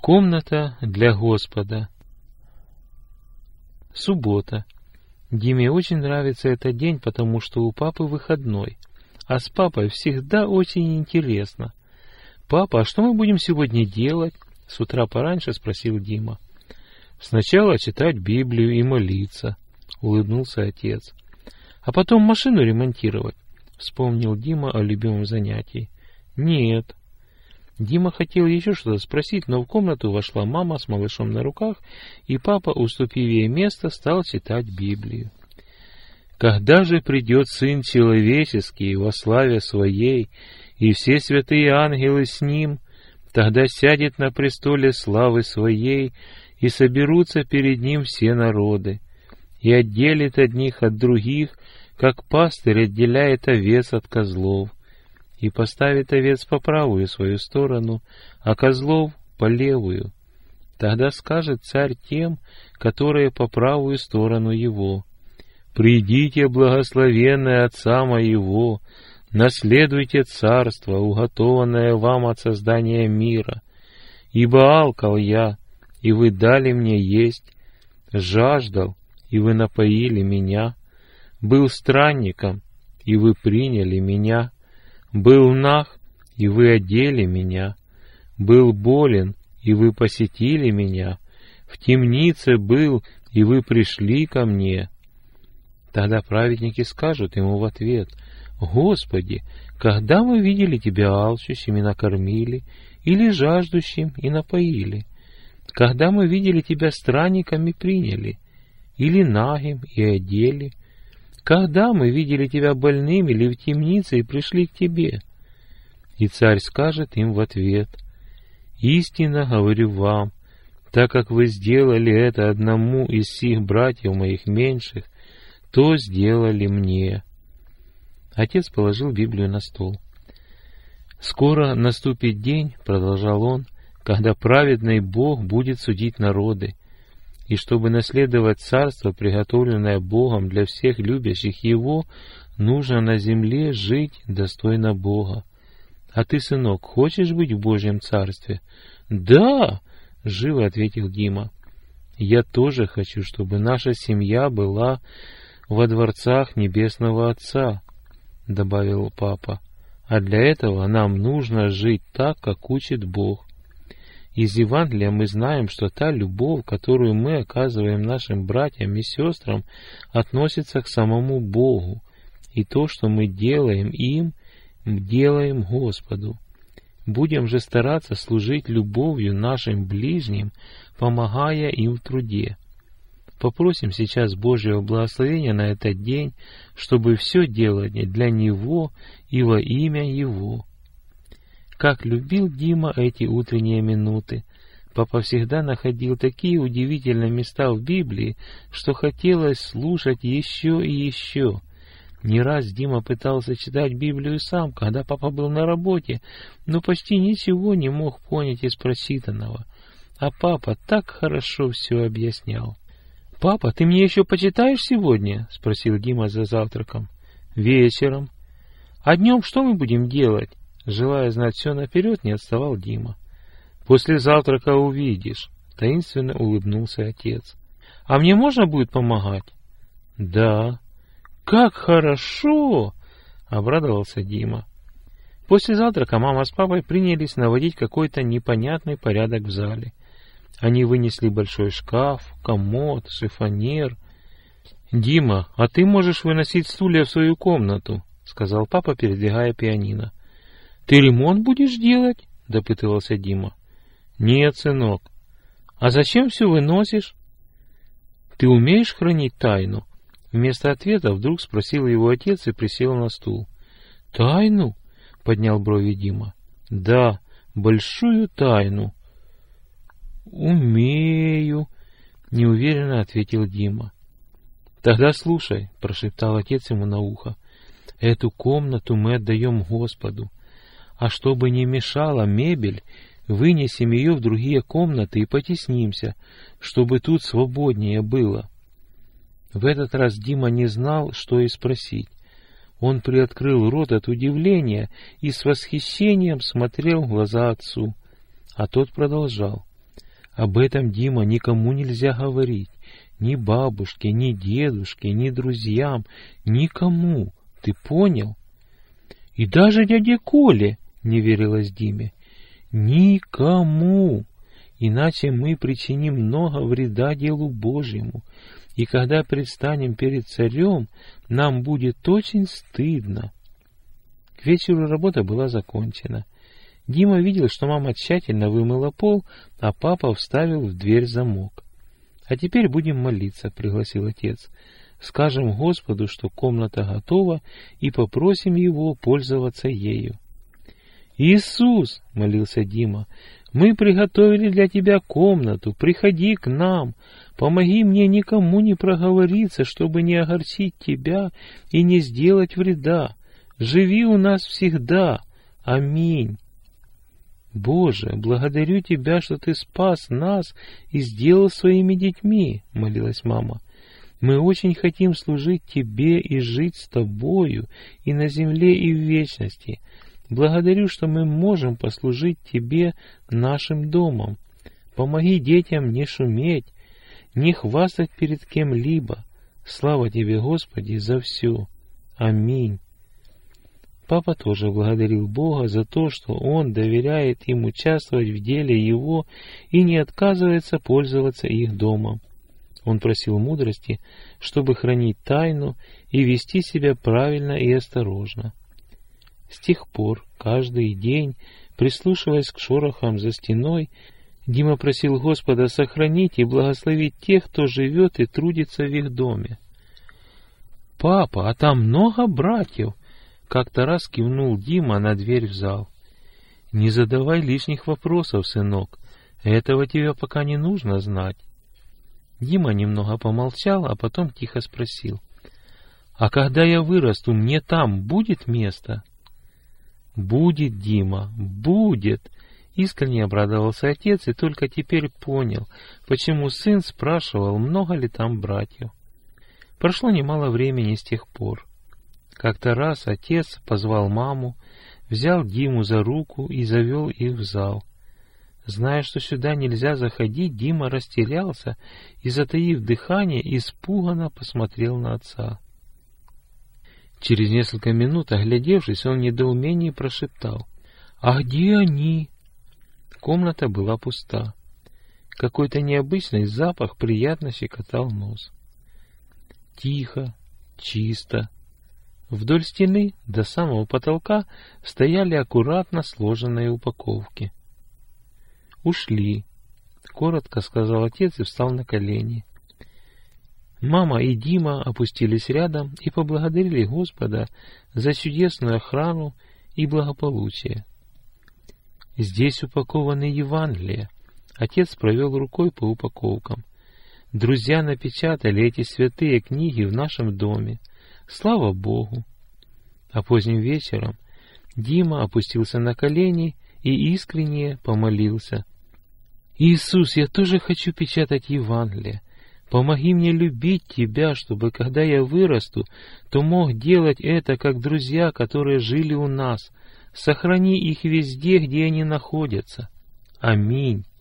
Комната для Господа. Суббота. Диме очень нравится этот день, потому что у папы выходной. А с папой всегда очень интересно. «Папа, а что мы будем сегодня делать?» — с утра пораньше спросил Дима. «Сначала читать Библию и молиться», — улыбнулся отец. «А потом машину ремонтировать», — вспомнил Дима о любимом занятии. «Нет». Дима хотел еще что-то спросить, но в комнату вошла мама с малышом на руках, и папа, уступив ей место, стал читать Библию. «Когда же придет Сын Человеческий во славе Своей, и все святые ангелы с Ним, тогда сядет на престоле славы Своей, и соберутся перед Ним все народы, и отделит одних от других, как пастырь отделяет овец от козлов, и поставит овец по правую свою сторону, а козлов по левую. Тогда скажет царь тем, которые по правую сторону его: «Придите, благословенные Отца моего, наследуйте царство, уготованное вам от создания мира. Ибо алкал я, и вы дали мне есть, жаждал, и вы напоили меня, был странником, и вы приняли меня, был наг, и вы одели меня, был болен, и вы посетили меня, в темнице был, и вы пришли ко мне». Тогда праведники скажут ему в ответ: «Господи, когда мы видели Тебя алчущим и накормили, или жаждущим и напоили? Когда мы видели Тебя странником и приняли, или нагим и одели? Когда мы видели Тебя больным или в темнице и пришли к Тебе?» И царь скажет им в ответ: «Истинно говорю вам, так как вы сделали это одному из сих братьев моих меньших, то сделали мне». Отец положил Библию на стол. «Скоро наступит день, — продолжал он, — когда праведный Бог будет судить народы, и чтобы наследовать царство, приготовленное Богом для всех любящих Его, нужно на земле жить достойно Бога. А ты, сынок, хочешь быть в Божьем царстве?» «Да!» — живо ответил Дима. «Я тоже хочу, чтобы наша семья была во дворцах Небесного Отца», — добавил папа. «А для этого нам нужно жить так, как учит Бог. Из Евангелия мы знаем, что та любовь, которую мы оказываем нашим братьям и сестрам, относится к самому Богу, и то, что мы делаем им, делаем Господу. Будем же стараться служить любовью нашим ближним, помогая им в труде. Попросим сейчас Божьего благословения на этот день, чтобы все делали для Него и во имя Его». Как любил Дима эти утренние минуты! Папа всегда находил такие удивительные места в Библии, что хотелось слушать еще и еще. Не раз Дима пытался читать Библию сам, когда папа был на работе, но почти ничего не мог понять из прочитанного. А папа так хорошо все объяснял. «Папа, ты мне еще почитаешь сегодня?» — спросил Дима за завтраком. «Вечером». «А днем что мы будем делать?» Желая знать все наперед, не отставал Дима. «После завтрака увидишь», — таинственно улыбнулся отец. «А мне можно будет помогать?» «Да». «Как хорошо!» — обрадовался Дима. После завтрака мама с папой принялись наводить какой-то непонятный порядок в зале. Они вынесли большой шкаф, комод, шифоньер. «Дима, а ты можешь выносить стулья в свою комнату», — сказал папа, передвигая пианино. «Ты ремонт будешь делать?» — допытывался Дима. «Нет, сынок». «А зачем все выносишь?» «Ты умеешь хранить тайну?» Вместо ответа вдруг спросил его отец и присел на стул. «Тайну?» — поднял брови Дима. «Да, большую тайну». «Умею», — неуверенно ответил Дима. «Тогда слушай», — прошептал отец ему на ухо. «Эту комнату мы отдаем Господу, а чтобы не мешала мебель, вынесем ее в другие комнаты и потеснимся, чтобы тут свободнее было». В этот раз Дима не знал, что и спросить. Он приоткрыл рот от удивления и с восхищением смотрел в глаза отцу. А тот продолжал. Об этом, Дима, никому нельзя говорить. Ни бабушке, ни дедушке, ни друзьям, никому. Ты понял? И даже дяде Коле, не верилось Диме. Никому. Иначе мы причиним много вреда делу Божьему. И когда предстанем перед царем, нам будет очень стыдно. К вечеру работа была закончена. Дима видел, что мама тщательно вымыла пол, а папа вставил в дверь замок. «А теперь будем молиться», — пригласил отец. «Скажем Господу, что комната готова, и попросим Его пользоваться ею». «Иисус», — молился Дима, — «мы приготовили для Тебя комнату, приходи к нам, помоги мне никому не проговориться, чтобы не огорчить Тебя и не сделать вреда. Живи у нас всегда. Аминь». «Боже, благодарю Тебя, что Ты спас нас и сделал своими детьми», — молилась мама. «Мы очень хотим служить Тебе и жить с Тобою и на земле, и в вечности. Благодарю, что мы можем послужить Тебе нашим домом. Помоги детям не шуметь, не хвастать перед кем-либо. Слава Тебе, Господи, за все. Аминь». Папа тоже благодарил Бога за то, что Он доверяет им участвовать в деле Его и не отказывается пользоваться их домом. Он просил мудрости, чтобы хранить тайну и вести себя правильно и осторожно. С тех пор, каждый день, прислушиваясь к шорохам за стеной, Дима просил Господа сохранить и благословить тех, кто живет и трудится в их доме. «Папа, а там много братьев?» Как-то раз кивнул Дима на дверь в зал. «Не задавай лишних вопросов, сынок. Этого тебе пока не нужно знать». Дима немного помолчал, а потом тихо спросил: «А когда я вырасту, мне там будет место?» «Будет, Дима, будет!» Искренне обрадовался отец и только теперь понял, почему сын спрашивал, много ли там братьев. Прошло немало времени с тех пор. Как-то раз отец позвал маму, взял Диму за руку и завел их в зал. Зная, что сюда нельзя заходить, Дима растерялся и, затаив дыхание, испуганно посмотрел на отца. Через несколько минут, оглядевшись, он в недоумении прошептал: «А где они?» Комната была пуста. Какой-то необычный запах приятно щекотал нос. Тихо, чисто. Вдоль стены до самого потолка стояли аккуратно сложенные упаковки. «Ушли», — коротко сказал отец и встал на колени. Мама и Дима опустились рядом и поблагодарили Господа за чудесную охрану и благополучие. «Здесь упакованы Евангелия». Отец провел рукой по упаковкам. «Друзья напечатали эти святые книги в нашем доме. Слава Богу!» А поздним вечером Дима опустился на колени и искренне помолился: «Иисус, я тоже хочу печатать Евангелие. Помоги мне любить Тебя, чтобы, когда я вырасту, то мог делать это, как друзья, которые жили у нас. Сохрани их везде, где они находятся. Аминь».